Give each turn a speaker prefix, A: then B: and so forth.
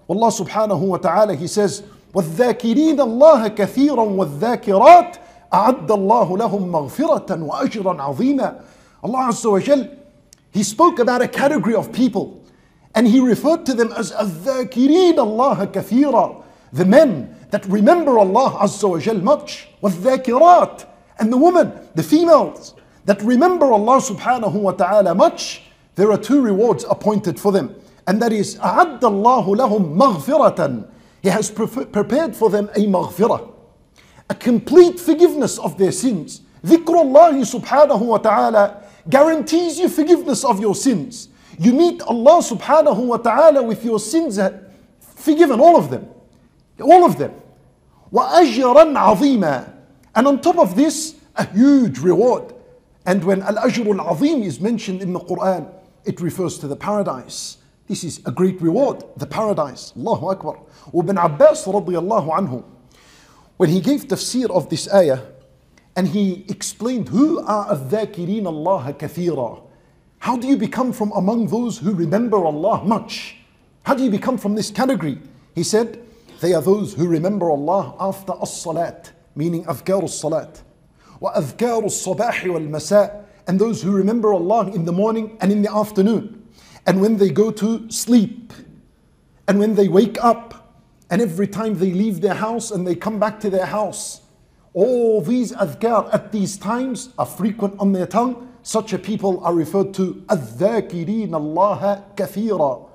A: Allah subhanahu wa ta'ala, He says, وَالذَّاكِرِينَ اللَّهَ كَثِيرًا وَالذَّاكِرَاتِ أَعَدَّ اللَّهُ لَهُمْ مَغْفِرَةً وَأَجْرًا عَظِيمًا. Allah Azza wa Jal, He spoke about a category of people and He referred to them as الذَّاكِرِينَ اللَّهَ كَثِيرًا, the men that remember Allah Azza wa Jal much. وَالذَّاكِرَاتِ, and the women, the females that remember Allah subhanahu wa ta'ala much. There are two rewards appointed for them, and that is أَعَدَّ اللَّهُ لَهُمْ مَغْفِرَةً. He has prepared for them a maghfirah, a complete forgiveness of their sins. Dhikrullah subhanahu wa ta'ala guarantees you forgiveness of your sins. You meet Allah subhanahu wa ta'ala with your sins forgiven, all of them. All of them. وَأَجْرًا عَظِيمًا. And on top of this, a huge reward. And when Al-Ajr Al-Azim is mentioned in the Quran, it refers to the paradise. This is a great reward, the paradise. Allahu Akbar. Ibn Abbas radiyallahu anhu, when he gave tafsir of this ayah, and he explained who are الذاكرين Allah كثيرا. How do you become from among those who remember Allah much? How do you become from this category? He said, they are those who remember Allah after as-salat, meaning أذكار الصلاة, وأذكار الصباح والمساء, and those who remember Allah in the morning and in the afternoon, and when they go to sleep, and when they wake up, and every time they leave their house and they come back to their house. All these adhkar at these times are frequent on their tongue. Such a people are referred to الذاكرين الله كثيرا.